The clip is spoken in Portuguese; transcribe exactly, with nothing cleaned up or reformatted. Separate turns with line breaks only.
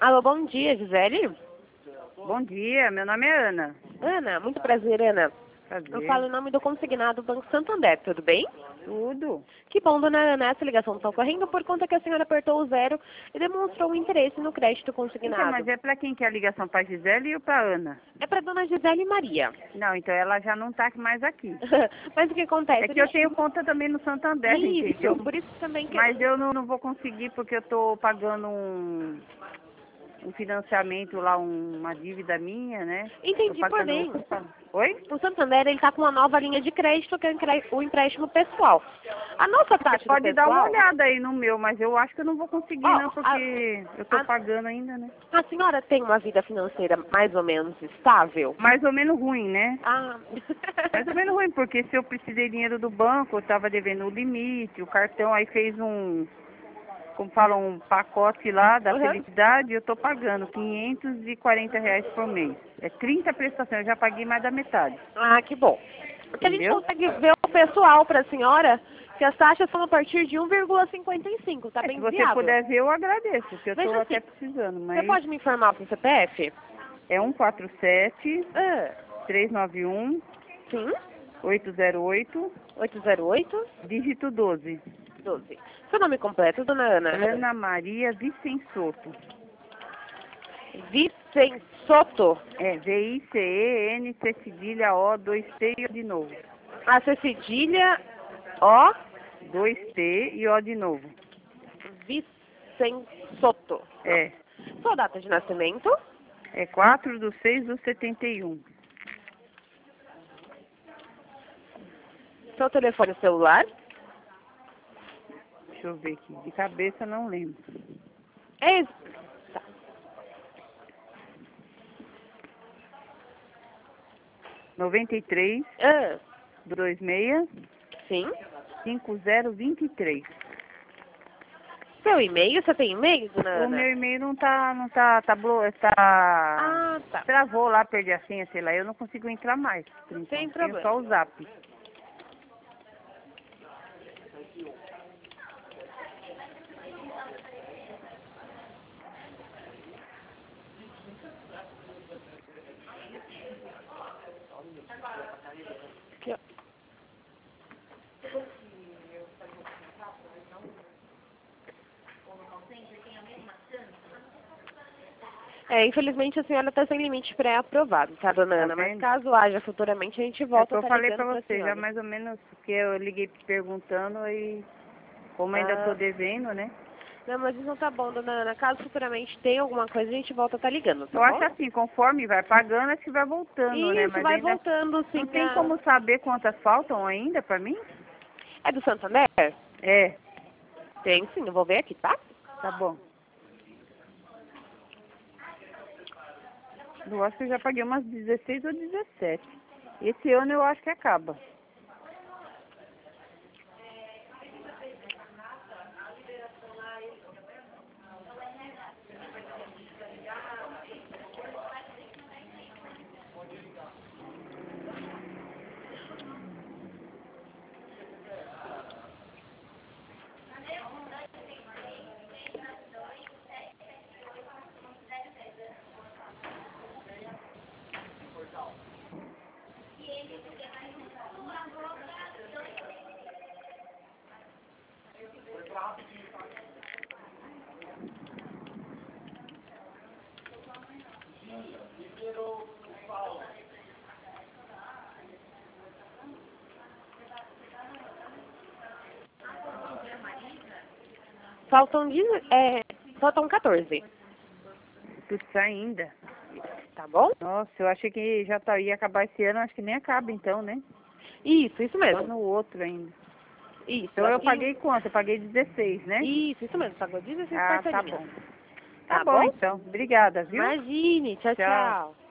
Alô, bom dia, Gisele.
Bom dia, meu nome é Ana.
Ana, muito prazer, Ana.
Prazer.
Eu falo em nome do consignado Banco Santander, tudo bem?
Tudo.
Que bom, dona Ana, essa ligação está ocorrendo por conta que a senhora apertou o zero e demonstrou um interesse no crédito consignado.
Então, mas é para quem que é a ligação? Para Gisele ou para Ana?
É para dona Gisele Maria.
Não, então ela já não está mais aqui.
Mas o que acontece?
É que eu tenho conta também no Santander,
Isso,
entendeu?
por isso também que...
Mas eu não, não vou conseguir porque eu estou pagando um, um financiamento lá, um- uma dívida minha, né?
Entendi,
Tô pagando
porém,
outra- Oi?
o Santander ele está com uma nova linha de crédito, que é o encré- o empréstimo pessoal. A nossa taxa
Você pode
do
dar uma
pessoal...
olhada aí no meu, mas eu acho que eu não vou conseguir
Ó,
não, porque eu estou
a-
pagando ainda, né?
A senhora tem uma vida financeira mais ou menos estável?
Mais ou menos ruim, né?
Ah...
Mais ou menos ruim, porque se eu precisei de dinheiro do banco, eu estava devendo o limite, o cartão aí fez um, como falam, um pacote lá da
Uhum.
felicidade, e eu estou pagando quinhentos e quarenta reais por mês. É trinta prestações, eu já paguei mais da metade.
Ah, que bom. Porque a gente
Entendeu?
consegue ver o pessoal para a senhora que as taxas são a partir de um vírgula cinquenta e cinco, tá
É,
bem
se você
viável.
puder ver, eu agradeço, porque eu
Veja
estou
assim,
até precisando,
Você
mas
pode me informar o seu C P F?
é um quatro sete,
Ah,
três nove um,
sim,
oito zero oito,
oito zero oito,
dígito doze.
doze. Seu nome completo, dona Ana?
Ana Maria Vicensoto.
Vicensoto.
É, V I C E N C cedilha O dois T e O de novo.
A C cedilha O
dois T e O de novo.
Vicensoto.
É.
Sua data de nascimento?
É quatro de seis de setenta e um.
Seu telefone celular?
Deixa eu ver aqui. De cabeça não lembro.
É esse. Tá.
noventa e três,
Ah,
vinte e seis,
sim.
cinquenta vinte e três.
Seu e-mail? Você tem e-mail, dona
O
Ana?
meu e-mail não tá, não tá, tá, blo, tá,
Ah, tá.
travou lá, perdi a senha, sei lá, eu não consigo entrar mais. Por enquanto.
Sem
Tenho
problema.
só o zap.
Aqui, ó. É, infelizmente a senhora está sem limite pré-aprovado, tá, dona
Tá
Ana? Mas
vendo?
caso haja futuramente, a gente
É o
volta
que
a
eu
tá
falei
ligando
pra
pra
você, já
senhora.
mais ou menos, porque eu liguei perguntando e como ainda tô
Ah,
devendo, né?
não, mas isso não tá bom, dona Ana. Caso futuramente tenha alguma coisa, a gente volta a tá ligando, tá
Eu acho
bom?
assim, conforme vai pagando, acho que vai voltando, né?
Isso,
Mas
vai
ainda
voltando, sim.
não tem
a-
como saber quantas faltam ainda pra mim?
É do Santander?
É,
Tem sim, eu vou ver aqui, tá?
tá bom. Eu acho que eu já paguei umas dezesseis ou dezessete. Esse ano eu acho que acaba.
Faltam, deze- é, faltam quatorze,
Putz, ainda.
tá bom?
Nossa, eu achei que já tá, ia acabar esse ano, acho que nem acaba então, né?
Isso, isso
Só
mesmo.
no outro ainda.
Isso.
Então eu
aqui-
paguei quanto? Eu paguei dezesseis, né?
Isso, isso mesmo. Pagou dezesseis
Ah, tá
parcelinhas.
bom. Tá
Tá
bom
bom?
então. Obrigada, viu?
Imagine. Tchau,
Tchau.
tchau.